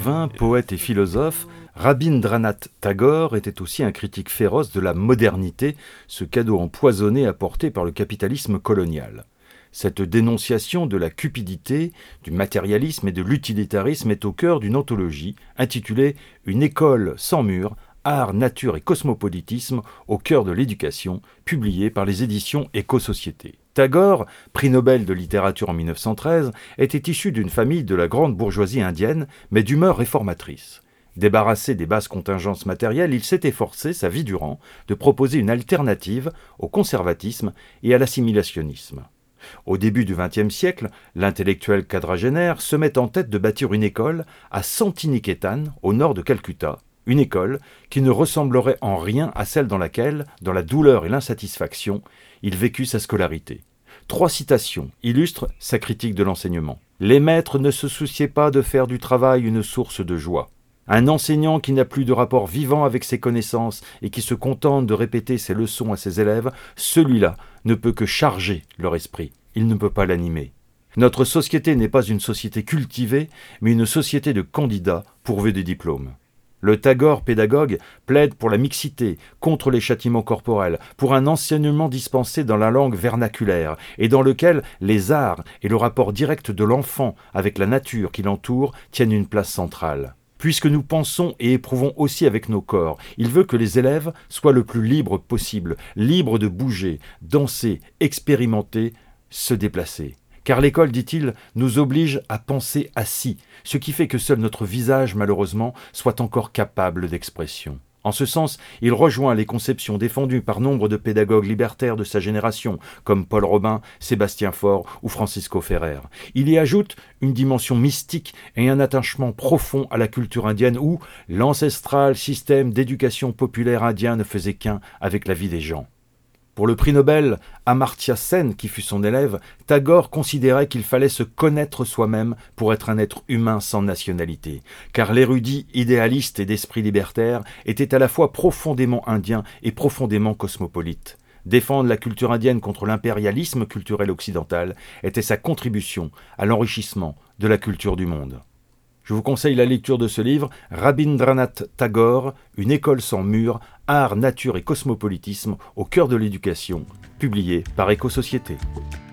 écrivain, poète et philosophe, Rabindranath Tagore était aussi un critique féroce de la modernité, ce cadeau empoisonné apporté par le capitalisme colonial. Cette dénonciation de la cupidité, du matérialisme et de l'utilitarisme est au cœur d'une anthologie intitulée « Une école sans murs, art, nature et cosmopolitisme au cœur de l'éducation », publiée par les éditions Éco-Société. Tagore, prix Nobel de littérature en 1913, était issu d'une famille de la grande bourgeoisie indienne, mais d'humeur réformatrice. Débarrassé des basses contingences matérielles, il s'est efforcé, sa vie durant, de proposer une alternative au conservatisme et à l'assimilationnisme. Au début du XXe siècle, l'intellectuel quadragénaire se met en tête de bâtir une école à Santiniketan, au nord de Calcutta, une école qui ne ressemblerait en rien à celle dans laquelle, dans la douleur et l'insatisfaction, il vécut sa scolarité. 3 citations illustrent sa critique de l'enseignement. « Les maîtres ne se souciaient pas de faire du travail une source de joie. Un enseignant qui n'a plus de rapport vivant avec ses connaissances et qui se contente de répéter ses leçons à ses élèves, celui-là ne peut que charger leur esprit, il ne peut pas l'animer. Notre société n'est pas une société cultivée, mais une société de candidats pourvus de diplômes. » Le Tagore pédagogue plaide pour la mixité, contre les châtiments corporels, pour un enseignement dispensé dans la langue vernaculaire et dans lequel les arts et le rapport direct de l'enfant avec la nature qui l'entoure tiennent une place centrale. Puisque nous pensons et éprouvons aussi avec nos corps, il veut que les élèves soient le plus libres possible, libres de bouger, danser, expérimenter, se déplacer. Car l'école, dit-il, nous oblige à penser assis, ce qui fait que seul notre visage, malheureusement, soit encore capable d'expression. En ce sens, il rejoint les conceptions défendues par nombre de pédagogues libertaires de sa génération, comme Paul Robin, Sébastien Faure ou Francisco Ferrer. Il y ajoute une dimension mystique et un attachement profond à la culture indienne où l'ancestral système d'éducation populaire indien ne faisait qu'un avec la vie des gens. Pour le prix Nobel, Amartya Sen, qui fut son élève, Tagore considérait qu'il fallait se connaître soi-même pour être un être humain sans nationalité, car l'érudit idéaliste et d'esprit libertaire était à la fois profondément indien et profondément cosmopolite. Défendre la culture indienne contre l'impérialisme culturel occidental était sa contribution à l'enrichissement de la culture du monde. Je vous conseille la lecture de ce livre, Rabindranath Tagore, Une école sans murs, art, nature et cosmopolitisme au cœur de l'éducation, publié par Éco-Société.